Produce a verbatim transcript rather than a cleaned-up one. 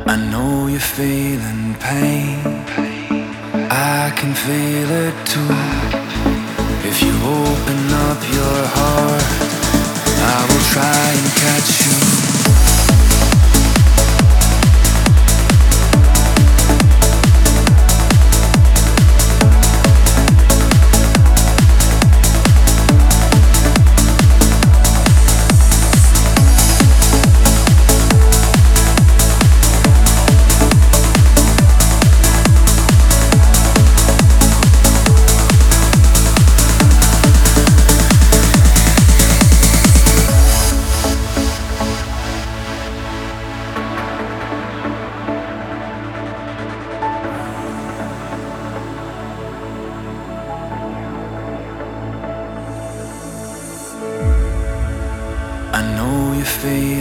I know you're feeling pain. I can feel it too. If you open up your heart, I will try and catch you. I know you're feeling